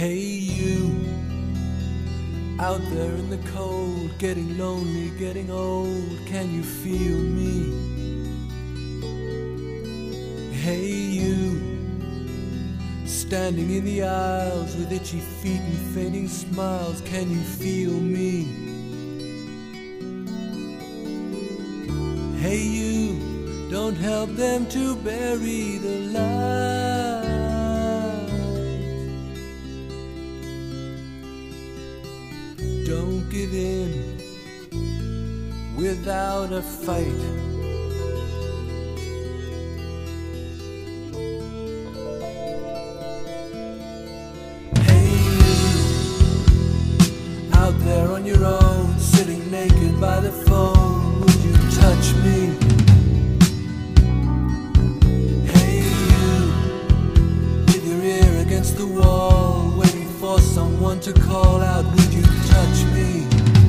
Hey you, out there in the cold, getting lonely, getting old, can you feel me? Hey you, standing in the aisles with itchy feet and fading smiles, can you feel me? Hey you, don't help them to bury the light. Don't give in without a fight. Hey you, out there on your own, sitting naked by the phone, would you touch me? Hey you, with your ear against the wall, waiting for someone to call out, would you touch me?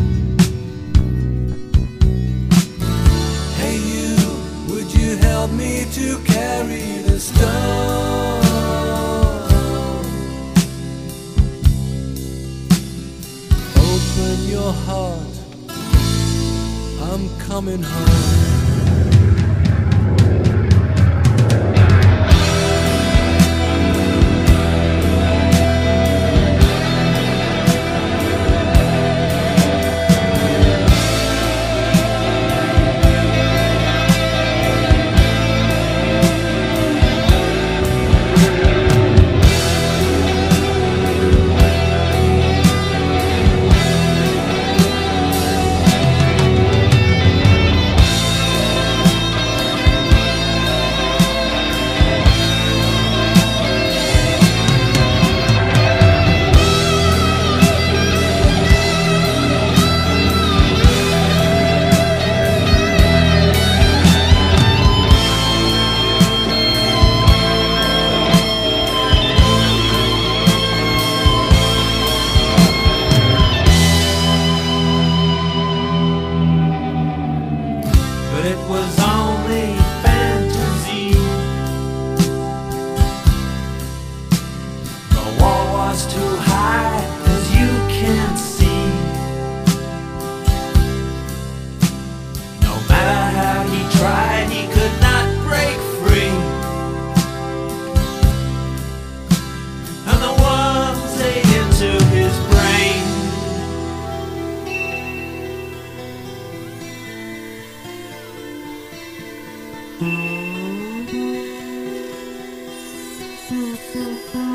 Hey you, would you help me to carry the stone? Open your heart, I'm coming home. But it was only fantasy. The wall was too high, as you can see. No matter how he tried, he could not break free. And the worms ate into his brain. Mm-hmm.